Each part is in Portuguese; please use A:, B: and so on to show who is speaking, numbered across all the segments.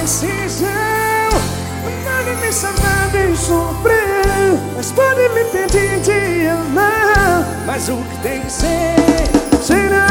A: Indecisão pode me salvar de sofrer, mas pode me impedir de amar. Mas o que tem que ser, será.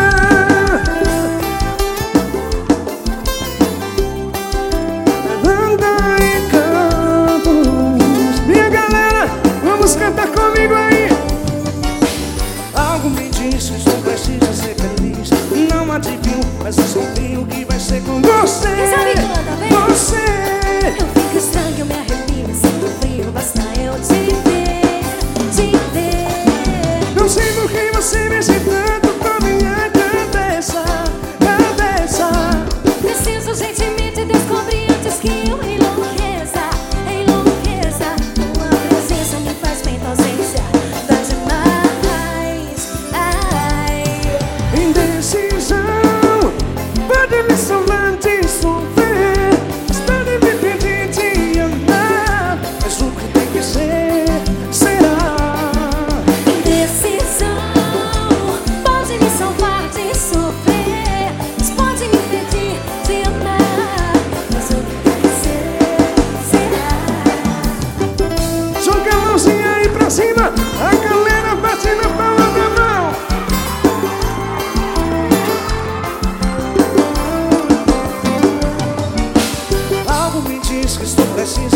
A: Levanta e canta. Minha galera, vamos cantar comigo aí. Algo me diz que estou preciso ser feliz. Não adivinho, mas desconfio que vai ser com você. Você.
B: Eu fico estranho, eu me arrepio, sinto frio, basta eu te ver, te ver.
A: Não sei por que você mexe tanto com minha cabeça, cabeça.
B: Preciso urgentemente descobrir antes que eu enlouqueça, enlouqueça. Tua presença me faz bem, tua ausência dá demais. Ai.
A: Indecisão pode me salvar de sofrer, mas pode me impedir de amar. Mas o que tem que ser, será.
B: Indecisão pode me salvar de sofrer, mas pode me impedir de amar. Mas o que tem que ser, será.
A: Joga a mãozinha aí pra cima, a galera bate na palma da mão. Algo me diz que estou preciso